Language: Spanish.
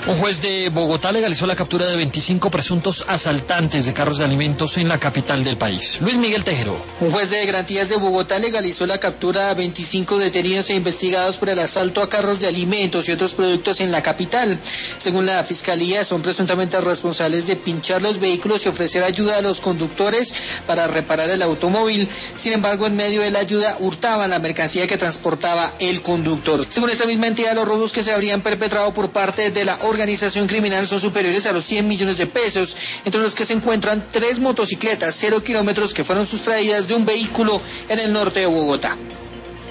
Un juez de Bogotá legalizó la captura de 25 presuntos asaltantes de carros de alimentos en la capital del país. Luis Miguel Tejero. Un juez de garantías de Bogotá legalizó la captura de 25 detenidos e investigados por el asalto a carros de alimentos y otros productos en la capital. Según la fiscalía, son presuntamente responsables de pinchar los vehículos y ofrecer ayuda a los conductores para reparar el automóvil. Sin embargo, en medio de la ayuda hurtaban la mercancía que transportaba el conductor. Según esta misma entidad, los robos que se habrían perpetrado por parte de la organización criminal son superiores a los 100 millones de pesos, entre los que se encuentran 3 motocicletas 0 kilómetros que fueron sustraídas de un vehículo en el norte de Bogotá.